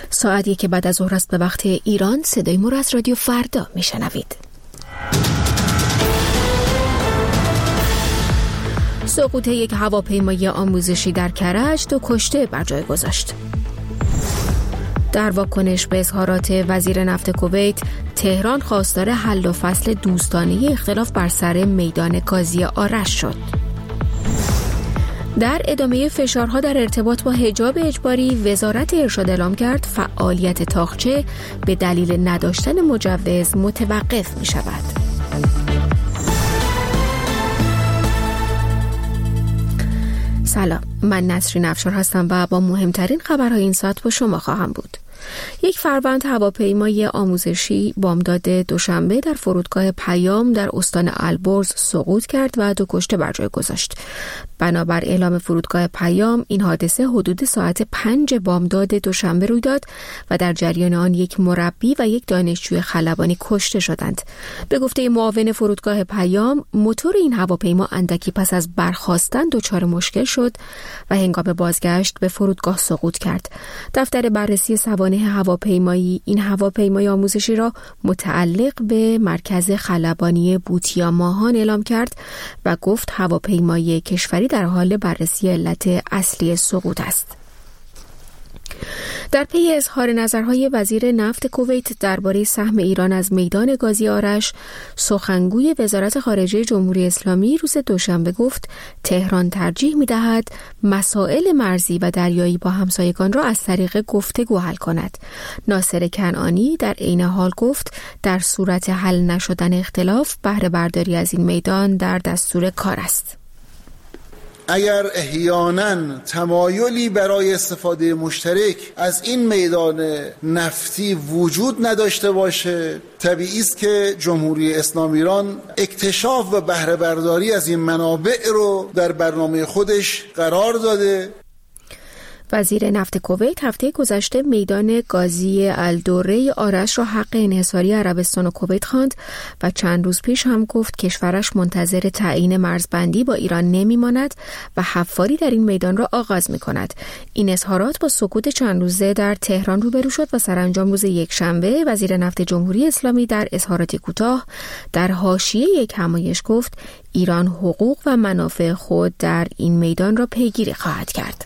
ساعت 1 بعد از ظهر است به وقت ایران. صدای ما را از رادیو فردا میشنوید. سقوط یک هواپیمای آموزشی در کرج 2 کشته بر جای گذاشت. در واکنش به اظهارات وزیر نفت کویت، تهران خواستار حل و فصل دوستانه اختلاف بر سر میدان گازی آرش شد. در ادامه فشارها در ارتباط با حجاب اجباری، وزارت ارشاد اعلام کرد فعالیت طاقچه به دلیل نداشتن مجوز متوقف می شود. سلام، من نسرین افشار هستم و با مهمترین خبرهای این ساعت با شما خواهم بود. یک فروند هواپیمای آموزشی بامداد دوشنبه در فرودگاه پیام در استان البرز سقوط کرد و 2 کشته بر جای گذاشت. بنابر اعلام فرودگاه پیام، این حادثه حدود ساعت 5 بامداد دوشنبه روی داد و در جریان آن یک مربی و یک دانشجوی خلبانی کشته شدند. به گفته معاون فرودگاه پیام، موتور این هواپیما اندکی پس از برخاستن دچار مشکل شد و هنگام بازگشت به فرودگاه سقوط کرد. دفتر بررسی سوانح هواپیمایی این هواپیمای آموزشی را متعلق به مرکز خلبانی بوتیا ماهان اعلام کرد و گفت هواپیمای کشوری در حال بررسی علت اصلی سقوط است. در پی اظهار نظرهای وزیر نفت کویت درباره سهم ایران از میدان گازی آرش، سخنگوی وزارت خارجه جمهوری اسلامی روز دوشنبه گفت تهران ترجیح می‌دهد مسائل مرزی و دریایی با همسایگان را از طریق گفتگو حل کند. ناصر کنعانی در عین حال گفت در صورت حل نشدن اختلاف، بهره برداری از این میدان در دستور کار است. اگر احیانا تمایلی برای استفاده مشترک از این میدان نفتی وجود نداشته باشه، طبیعی است که جمهوری اسلامی ایران اکتشاف و بهره برداری از این منابع رو در برنامه خودش قرار داده. وزیر نفت کویت هفته گذشته میدان گازی الدوره آرش را حق انحصاری عربستان و کویت خواند و چند روز پیش هم گفت کشورش منتظر تعیین مرزبندی با ایران نمیماند و حفاری در این میدان را آغاز می‌کند. این اظهارات با سکوت چند روزه در تهران روبرو شد و سرانجام روز یکشنبه وزیر نفت جمهوری اسلامی در اظهاراتی کوتاه در حاشیه یک همایش گفت ایران حقوق و منافع خود در این میدان را پیگیری خواهد کرد.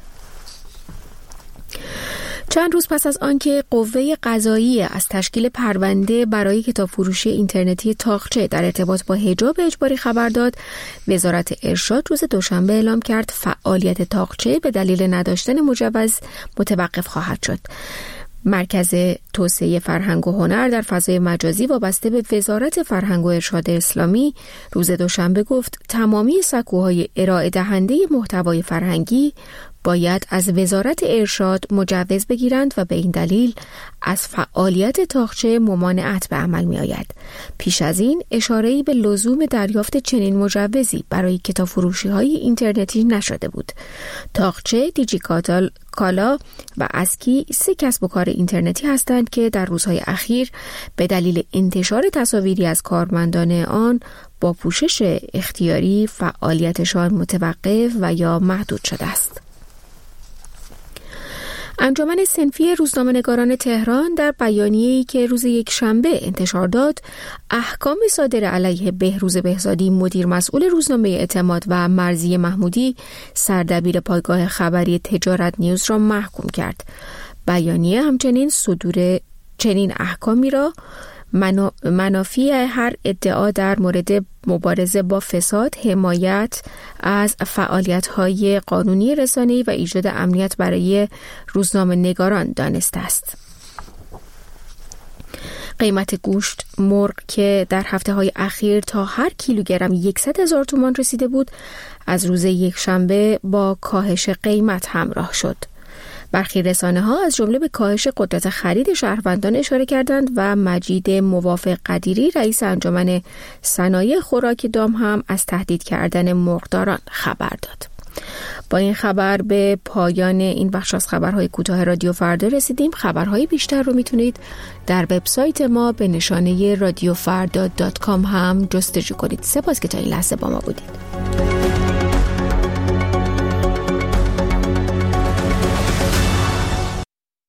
چند روز پس از آنکه قوه قضاییه از تشکیل پرونده برای کتاب فروشی اینترنتی طاقچه در ارتباط با حجاب اجباری خبر داد، وزارت ارشاد روز دوشنبه اعلام کرد فعالیت طاقچه به دلیل نداشتن مجوز متوقف خواهد شد. مرکز توسعه فرهنگ و هنر در فضای مجازی وابسته به وزارت فرهنگ و ارشاد اسلامی روز دوشنبه گفت تمامی سکوهای ارائه دهنده محتوای فرهنگی باید از وزارت ارشاد مجوز بگیرند و به این دلیل از فعالیت طاقچه ممانعت به عمل می آید. پیش از این اشاره‌ای به لزوم دریافت چنین مجوزی برای کتاب فروشی های اینترنتی نشده بود. طاقچه، دیجیکالا و اسکی 3 کسب و کار اینترنتی هستند که در روزهای اخیر به دلیل انتشار تصاویری از کارمندان آن با پوشش اختیاری فعالیتشان متوقف و یا محدود شده است. انجمن صنفی روزنامه‌نگاران تهران در بیانیه‌ای که روز یکشنبه انتشار داد، احکام صادر علیه بهروز بهزادی مدیر مسئول روزنامه اعتماد و مرضیه محمودی سردبیر پایگاه خبری تجارت نیوز را محکوم کرد. بیانیه همچنین صدور چنین احکامی را منافی هر ادعا در مورد مبارزه با فساد، حمایت از فعالیت‌های قانونی رسانه‌ای و ایجاد امنیت برای روزنامه‌نگاران دانسته است. قیمت گوشت مرغ که در هفته‌های اخیر تا هر کیلوگرم 100,000 تومان رسیده بود، از روز یکشنبه با کاهش قیمت همراه شد. برخی رسانه‌ها از جمله به کاهش قدرت خرید شهروندان اشاره کردند و مجید موافق قدیری رئیس انجمن صنایع خوراک دام هم از تهدید کردن مرغداران خبر داد. با این خبر به پایان این بخش از خبرهای کوتاه رادیو فردا رسیدیم. خبرهای بیشتر رو میتونید در وبسایت ما به نشانه radiofarda.com هم جستجو کنید. سپاس که تا این لحظه با ما بودید.